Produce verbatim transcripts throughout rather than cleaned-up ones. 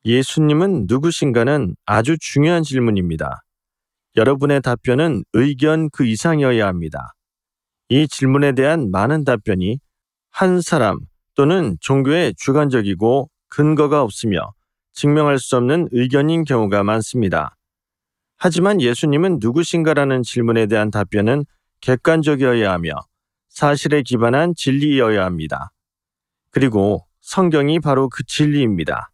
예수님은 누구신가는 아주 중요한 질문입니다. 여러분의 답변은 의견 그 이상이어야 합니다. 이 질문에 대한 많은 답변이 한 사람 또는 종교에 주관적이고 근거가 없으며 증명할 수 없는 의견인 경우가 많습니다. 하지만 예수님은 누구신가라는 질문에 대한 답변은 객관적이어야 하며 사실에 기반한 진리이어야 합니다. 그리고 성경이 바로 그 진리입니다.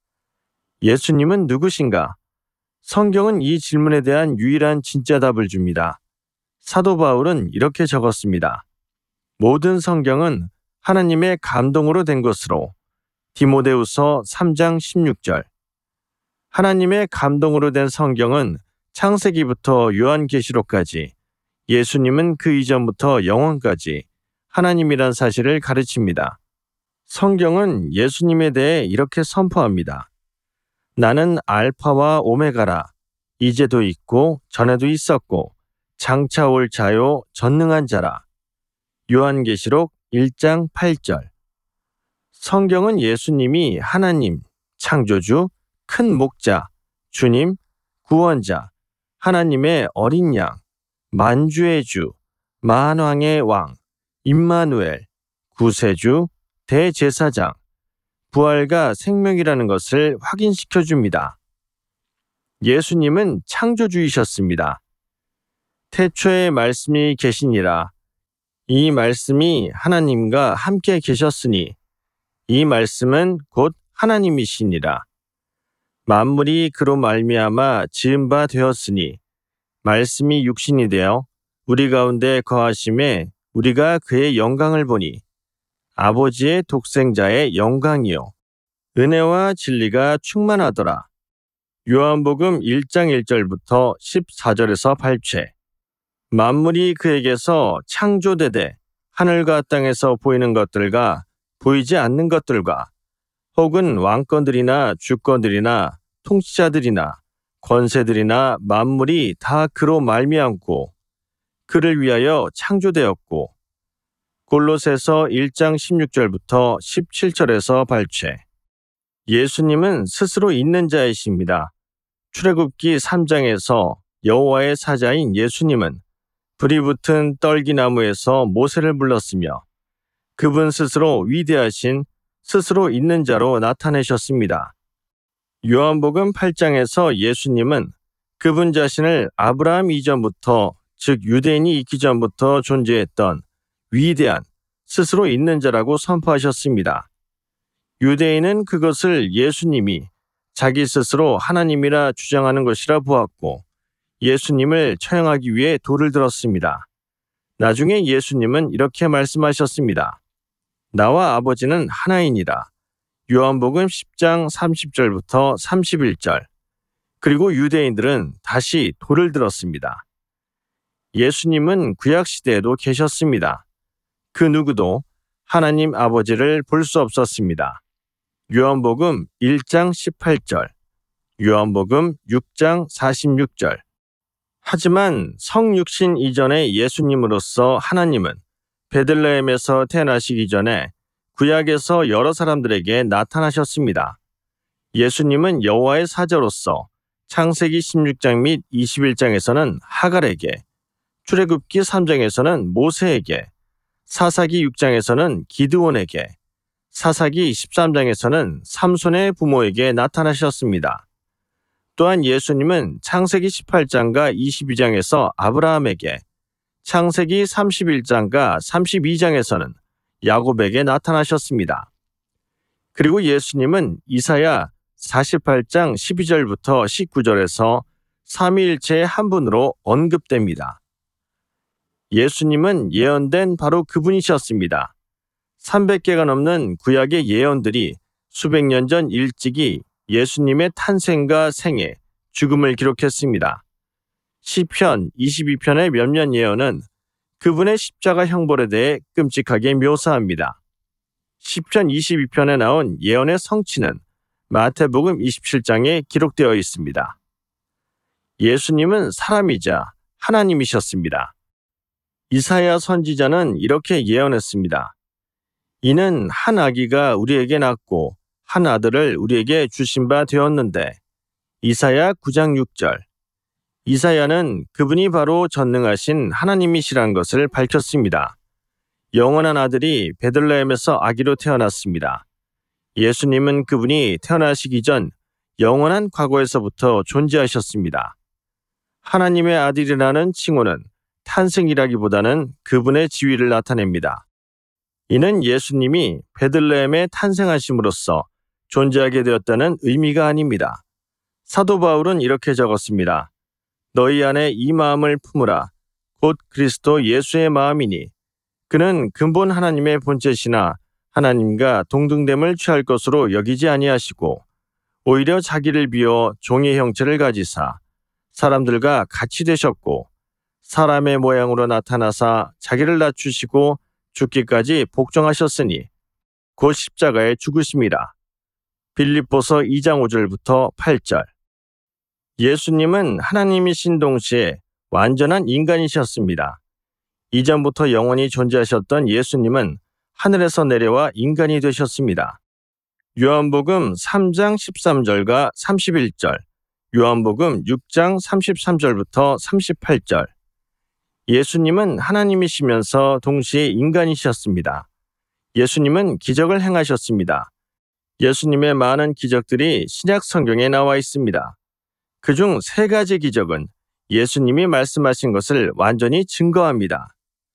예수님은 누구신가? 성경은 이 질문에 대한 유일한 진짜 답을 줍니다. 사도 바울은 이렇게 적었습니다. 모든 성경은 하나님의 감동으로 된 것으로. 디모데후서 삼 장 십육 절. 하나님의 감동으로 된 성경은 창세기부터 요한계시록까지, 예수님은 그 이전부터 영원까지 하나님이란 사실을 가르칩니다. 성경은 예수님에 대해 이렇게 선포합니다. 나는 알파와 오메가라. 이제도 있고 전에도 있었고 장차 올 자요 전능한 자라. 요한계시록 일 장 팔 절. 성경은 예수님이 하나님, 창조주, 큰 목자, 주님, 구원자, 하나님의 어린 양, 만주의 주, 만왕의 왕, 임마누엘, 구세주, 대제사장, 부활과 생명이라는 것을 확인시켜 줍니다. 예수님은 창조주이셨습니다. 태초에 말씀이 계시니라. 이 말씀이 하나님과 함께 계셨으니 이 말씀은 곧 하나님이시니라. 만물이 그로 말미암아 지은 바 되었으니 말씀이 육신이 되어 우리 가운데 거하심에 우리가 그의 영광을 보니 아버지의 독생자의 영광이요 은혜와 진리가 충만하더라. 요한복음 일 장 일 절부터 십사 절에서 발췌. 만물이 그에게서 창조되되 하늘과 땅에서 보이는 것들과 보이지 않는 것들과 혹은 왕권들이나 주권들이나 통치자들이나 권세들이나 만물이 다 그로 말미암고 그를 위하여 창조되었고. 골로새서 일 장 십육 절부터 십칠 절에서 발췌. 예수님은 스스로 있는 자이십니다. 출애굽기 삼 장에서 여호와의 사자인 예수님은 불이 붙은 떨기나무에서 모세를 불렀으며 그분 스스로 위대하신 스스로 있는 자로 나타내셨습니다. 요한복음 팔 장에서 예수님은 그분 자신을 아브라함 이전부터, 즉 유대인이 있기 전부터 존재했던 위대한 스스로 있는 자라고 선포하셨습니다. 유대인은 그것을 예수님이 자기 스스로 하나님이라 주장하는 것이라 보았고 예수님을 처형하기 위해 돌을 들었습니다. 나중에 예수님은 이렇게 말씀하셨습니다. 나와 아버지는 하나이니라. 요한복음 십 장 삼십 절부터 삼십일 절. 그리고 유대인들은 다시 돌을 들었습니다. 예수님은 구약시대에도 계셨습니다. 그 누구도 하나님 아버지를 볼 수 없었습니다. 요한복음 일 장 십팔 절, 요한복음 육 장 사십육 절. 하지만 성육신 이전의 예수님으로서 하나님은 베들레헴에서 태어나시기 전에 구약에서 여러 사람들에게 나타나셨습니다. 예수님은 여호와의 사자로서 창세기 십육 장 및 이십일 장에서는 하갈에게, 출애굽기 삼 장에서는 모세에게, 사사기 육 장에서는 기드온에게, 사사기 십삼 장에서는 삼손의 부모에게 나타나셨습니다. 또한 예수님은 창세기 십팔 장과 이십이 장에서 아브라함에게, 창세기 삼십일 장과 삼십이 장에서는 야곱에게 나타나셨습니다. 그리고 예수님은 이사야 사십팔 장 십이 절부터 십구 절에서 삼위일체의 한 분으로 언급됩니다. 예수님은 예언된 바로 그분이셨습니다. 삼백 개가 넘는 구약의 예언들이 수백 년 전 일찍이 예수님의 탄생과 생애, 죽음을 기록했습니다. 시편 이십이 편의 몇몇 예언은 그분의 십자가 형벌에 대해 끔찍하게 묘사합니다. 시편 이십이 편에 나온 예언의 성취는 마태복음 이십칠 장에 기록되어 있습니다. 예수님은 사람이자 하나님이셨습니다. 이사야 선지자는 이렇게 예언했습니다. 이는 한 아기가 우리에게 낳고 한 아들을 우리에게 주신 바 되었는데 이사야 구 장 육 절. 이사야는 그분이 바로 전능하신 하나님이시란 것을 밝혔습니다. 영원한 아들이 베들레헴에서 아기로 태어났습니다. 예수님은 그분이 태어나시기 전 영원한 과거에서부터 존재하셨습니다. 하나님의 아들이라는 칭호는 탄생이라기보다는 그분의 지위를 나타냅니다. 이는 예수님이 베들레헴에 탄생하심으로써 존재하게 되었다는 의미가 아닙니다. 사도 바울은 이렇게 적었습니다. 너희 안에 이 마음을 품으라. 곧 그리스도 예수의 마음이니 그는 근본 하나님의 본체시나 하나님과 동등됨을 취할 것으로 여기지 아니하시고 오히려 자기를 비워 종의 형체를 가지사 사람들과 같이 되셨고 사람의 모양으로 나타나사 자기를 낮추시고 죽기까지 복종하셨으니 곧 십자가에 죽으심이라. 빌립보서 이 장 오 절부터 팔 절. 예수님은 하나님이신 동시에 완전한 인간이셨습니다. 이전부터 영원히 존재하셨던 예수님은 하늘에서 내려와 인간이 되셨습니다. 요한복음 삼 장 십삼 절과 삼십일 절, 요한복음 육 장 삼십삼 절부터 삼십팔 절. 예수님은 하나님이시면서 동시에 인간이셨습니다. 예수님은 기적을 행하셨습니다. 예수님의 많은 기적들이 신약 성경에 나와 있습니다. 그중 세 가지 기적은 예수님이 말씀하신 것을 완전히 증거합니다.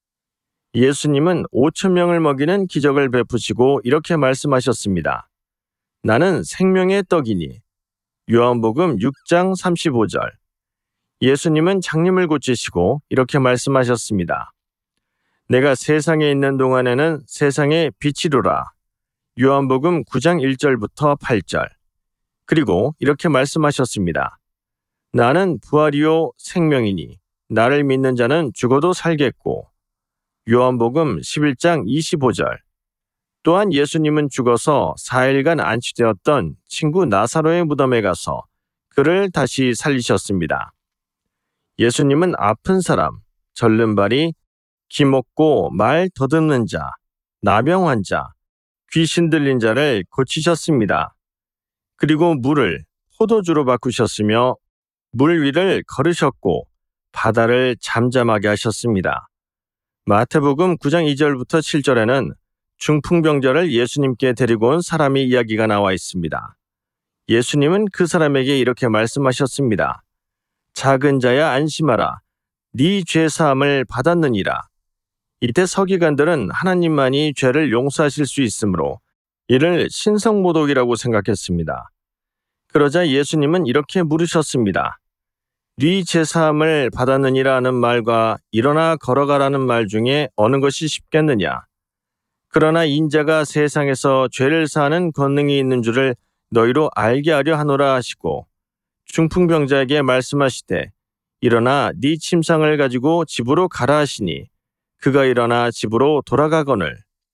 예수님은 오천 명을 먹이는 기적을 베푸시고 이렇게 말씀하셨습니다. 나는 생명의 떡이니. 요한복음 육 장 삼십오 절. 예수님은 장님을 고치시고 이렇게 말씀하셨습니다. 내가 세상에 있는 동안에는 세상의 빛이로라. 요한복음 구 장 일 절부터 팔 절. 그리고 이렇게 말씀하셨습니다. 나는 부활이요 생명이니 나를 믿는 자는 죽어도 살겠고. 요한복음 십일 장 이십오 절. 또한 예수님은 죽어서 사 일간 안치되었던 친구 나사로의 무덤에 가서 그를 다시 살리셨습니다. 예수님은 아픈 사람, 절름발이, 기먹고 말 더듬는 자, 나병 환자, 귀신 들린 자를 고치셨습니다. 그리고 물을 포도주로 바꾸셨으며 물 위를 걸으셨고 바다를 잠잠하게 하셨습니다. 마태복음 구 장 이 절부터 칠 절에는 중풍병자를 예수님께 데리고 온 사람의 이야기가 나와 있습니다. 예수님은 그 사람에게 이렇게 말씀하셨습니다. 작은 자야 안심하라. 네 죄사함을 받았느니라. 이때 서기관들은 하나님만이 죄를 용서하실 수 있으므로 이를 신성모독이라고 생각했습니다. 그러자 예수님은 이렇게 물으셨습니다. 네 죄사함을 받았느니라 하는 말과 일어나 걸어가라는 말 중에 어느 것이 쉽겠느냐? 그러나 인자가 세상에서 죄를 사하는 권능이 있는 줄을 너희로 알게 하려 하노라 하시고 중풍병자에게 말씀하시되 일어나 네 침상을 가지고 집으로 가라 하시니 그가 일어나 집으로 돌아가거늘.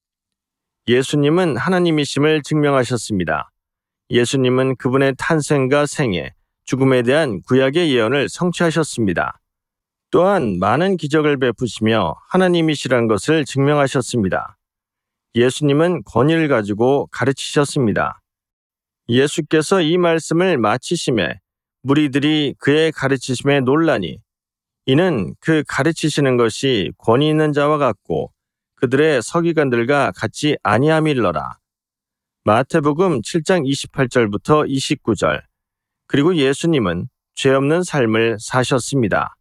예수님은 하나님이심을 증명하셨습니다. 예수님은 그분의 탄생과 생애, 죽음에 대한 구약의 예언을 성취하셨습니다. 또한 많은 기적을 베푸시며 하나님이시란 것을 증명하셨습니다. 예수님은 권위를 가지고 가르치셨습니다. 예수께서 이 말씀을 마치심에 무리들이 그의 가르치심에 놀라니 이는 그 가르치시는 것이 권위 있는 자와 같고 그들의 서기관들과 같이 아니함일러라. 마태복음 칠 장 이십팔 절부터 이십구 절. 그리고 예수님은 죄 없는 삶을 사셨습니다.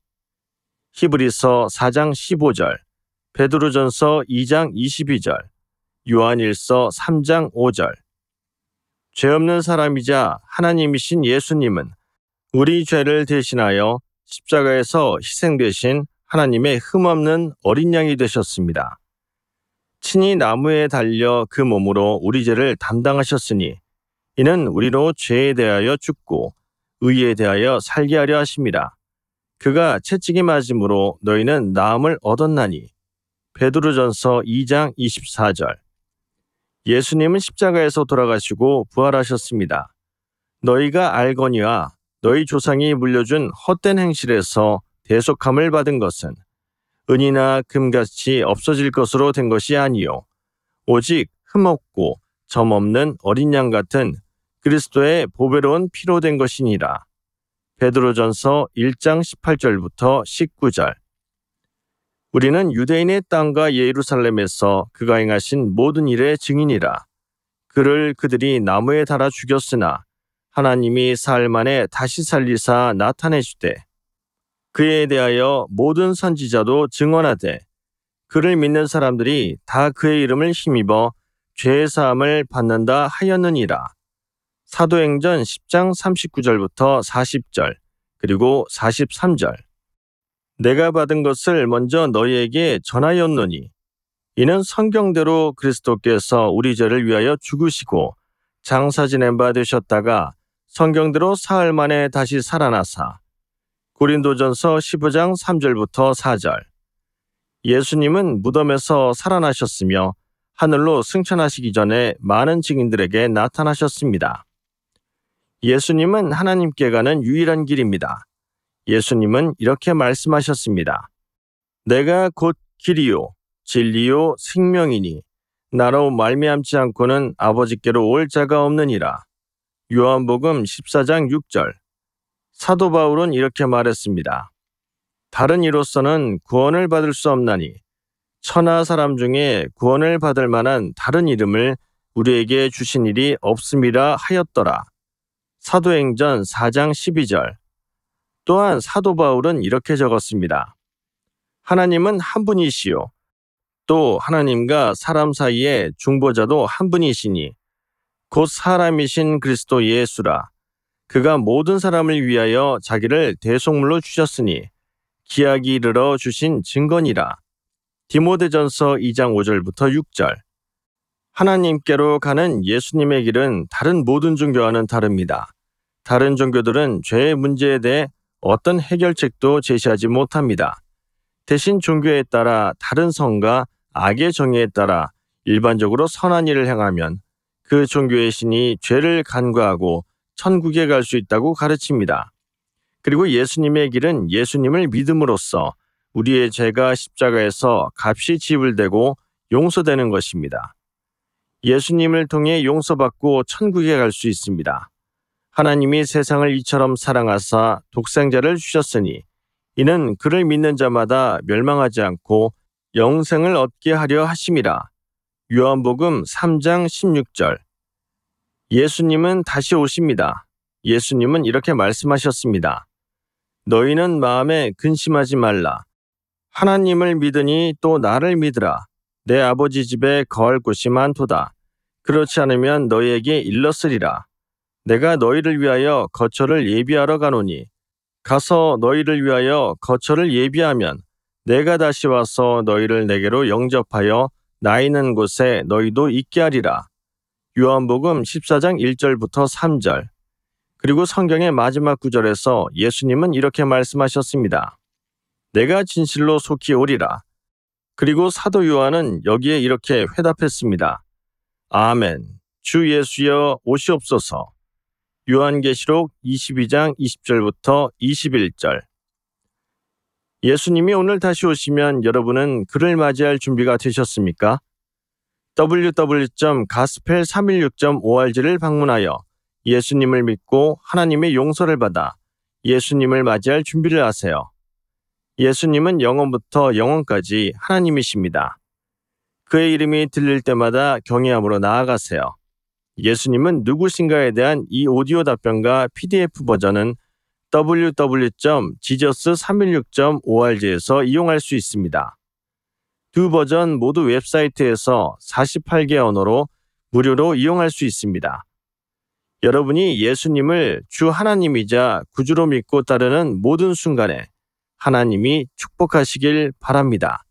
히브리서 사 장 십오 절, 베드로전서 이 장 이십이 절, 요한일서 삼 장 오 절. 죄 없는 사람이자 하나님이신 예수님은 우리 죄를 대신하여 십자가에서 희생되신 하나님의 흠없는 어린 양이 되셨습니다. 친히 나무에 달려 그 몸으로 우리 죄를 담당하셨으니 이는 우리로 죄에 대하여 죽고 의에 대하여 살게 하려 하심이라. 그가 채찍이 맞음으로 너희는 나음을 얻었나니. 베드로전서 이 장 이십사 절. 예수님은 십자가에서 돌아가시고 부활하셨습니다. 너희가 알거니와 너희 조상이 물려준 헛된 행실에서 대속함을 받은 것은 은이나 금같이 없어질 것으로 된 것이 아니요 오직 흠없고 점 없는 어린 양 같은 그리스도의 보배로운 피로 된 것이니라. 베드로전서 일 장 십팔 절부터 십구 절. 우리는 유대인의 땅과 예루살렘에서 그가 행하신 모든 일의 증인이라. 그를 그들이 나무에 달아 죽였으나 하나님이 사흘 만에 다시 살리사 나타내주되 그에 대하여 모든 선지자도 증언하되 그를 믿는 사람들이 다 그의 이름을 힘입어 죄의 사함을 받는다 하였느니라. 사도행전 십 장 삼십구 절부터 사십 절 그리고 사십삼 절. 내가 받은 것을 먼저 너희에게 전하였노니 이는 성경대로 그리스도께서 우리 죄를 위하여 죽으시고 장사 지낸 바 되셨다가 성경대로 사흘 만에 다시 살아나사. 고린도전서 십오 장 삼 절부터 사 절. 예수님은 무덤에서 살아나셨으며 하늘로 승천하시기 전에 많은 증인들에게 나타나셨습니다. 예수님은 하나님께 가는 유일한 길입니다. 예수님은 이렇게 말씀하셨습니다. 내가 곧 길이요 진리요 생명이니 나로 말미암지 않고는 아버지께로 올 자가 없느니라. 요한복음 십사 장 육 절. 사도 바울은 이렇게 말했습니다. 다른 이로서는 구원을 받을 수 없나니 천하 사람 중에 구원을 받을 만한 다른 이름을 우리에게 주신 일이 없음이라 하였더라. 사도행전 사 장 십이 절. 또한 사도 바울은 이렇게 적었습니다. 하나님은 한 분이시요 또 하나님과 사람 사이에 중보자도 한 분이시니 곧 사람이신 그리스도 예수라. 그가 모든 사람을 위하여 자기를 대속물로 주셨으니 기약이 이르러 주신 증거니라. 디모데전서 이 장 오 절부터 육 절. 하나님께로 가는 예수님의 길은 다른 모든 종교와는 다릅니다. 다른 종교들은 죄의 문제에 대해 어떤 해결책도 제시하지 못합니다. 대신 종교에 따라 다른 성과 악의 정의에 따라 일반적으로 선한 일을 행하면 그 종교의 신이 죄를 간과하고 천국에 갈 수 있다고 가르칩니다. 그리고 예수님의 길은 예수님을 믿음으로써 우리의 죄가 십자가에서 값이 지불되고 용서되는 것입니다. 예수님을 통해 용서받고 천국에 갈 수 있습니다. 하나님이 세상을 이처럼 사랑하사 독생자를 주셨으니 이는 그를 믿는 자마다 멸망하지 않고 영생을 얻게 하려 하심이라. 요한복음 삼 장 십육 절. 예수님은 다시 오십니다. 예수님은 이렇게 말씀하셨습니다. 너희는 마음에 근심하지 말라. 하나님을 믿으니 또 나를 믿으라. 내 아버지 집에 거할 곳이 많도다. 그렇지 않으면 너희에게 일렀으리라. 내가 너희를 위하여 거처를 예비하러 가노니 가서 너희를 위하여 거처를 예비하면 내가 다시 와서 너희를 내게로 영접하여 나 있는 곳에 너희도 있게 하리라. 요한복음 십사 장 일 절부터 삼 절. 그리고 성경의 마지막 구절에서 예수님은 이렇게 말씀하셨습니다. 내가 진실로 속히 오리라. 그리고 사도 요한은 여기에 이렇게 회답했습니다. 아멘. 주 예수여 오시옵소서. 요한계시록 이십이 장 이십 절부터 이십일 절. 예수님이 오늘 다시 오시면 여러분은 그를 맞이할 준비가 되셨습니까? 더블유 더블유 더블유 점 가스펠 삼백십육 점 오알지를 방문하여 예수님을 믿고 하나님의 용서를 받아 예수님을 맞이할 준비를 하세요. 예수님은 영원부터 영원까지 하나님이십니다. 그의 이름이 들릴 때마다 경외함으로 나아가세요. 예수님은 누구신가에 대한 이 오디오 답변과 피디에프 버전은 더블유 더블유 더블유 점 지저스 삼백십육 점 오알지에서 이용할 수 있습니다. 두 버전 모두 웹사이트에서 사십팔 개 언어로 무료로 이용할 수 있습니다. 여러분이 예수님을 주 하나님이자 구주로 믿고 따르는 모든 순간에 하나님이 축복하시길 바랍니다.